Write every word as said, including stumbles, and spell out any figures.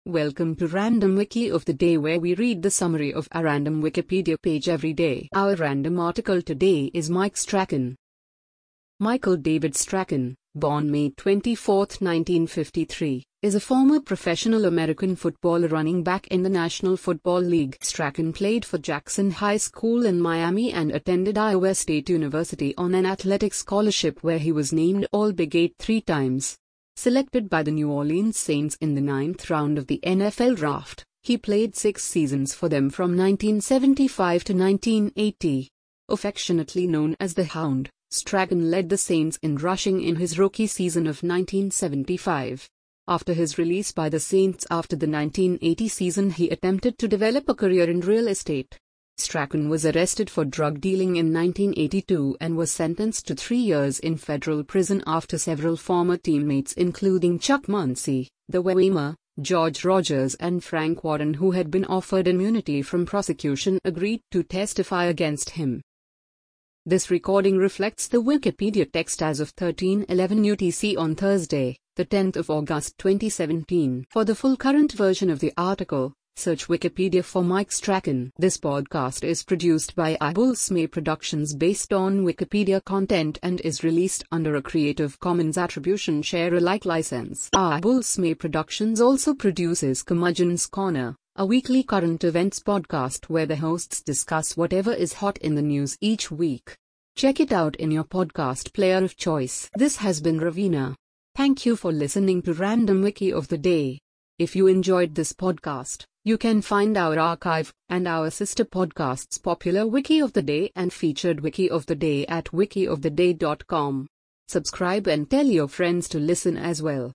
Welcome to Random Wiki of the Day, where we read the summary of a random Wikipedia page every day. Our random article today is Mike Strachan. Michael David Strachan, born May twenty-fourth, nineteen fifty-three, is a former professional American football running back in the National Football League. Strachan played for Jackson High School in Miami and attended Iowa State University on an athletic scholarship, where he was named All-Big Eight three times. Selected by the New Orleans Saints in the ninth round of the N F L draft, he played six seasons for them from nineteen seventy-five to nineteen eighty. Affectionately known as the Hound, Strachan led the Saints in rushing in his rookie season of nineteen seventy-five. After his release by the Saints after the nineteen eighty season, he attempted to develop a career in real estate. Strachan was arrested for drug dealing in nineteen eighty-two and was sentenced to three years in federal prison after several former teammates, including Chuck Muncie, the Weimer, George Rogers and Frank Warren, who had been offered immunity from prosecution, agreed to testify against him. This recording reflects the Wikipedia text as of thirteen eleven U T C on Thursday, the tenth of August twenty seventeen. For the full current version of the article, search Wikipedia for Mike Strachan. This podcast is produced by iBullsmay Productions based on Wikipedia content and is released under a Creative Commons Attribution Share Alike license. iBullsmay Productions also produces Curmudgeon's Corner, a weekly current events podcast where the hosts discuss whatever is hot in the news each week. Check it out in your podcast player of choice. This has been Ravina. Thank you for listening to Random Wiki of the Day. If you enjoyed this podcast, you can find our archive and our sister podcasts Popular Wiki of the Day and Featured Wiki of the Day at wiki of the day dot com. Subscribe and tell your friends to listen as well.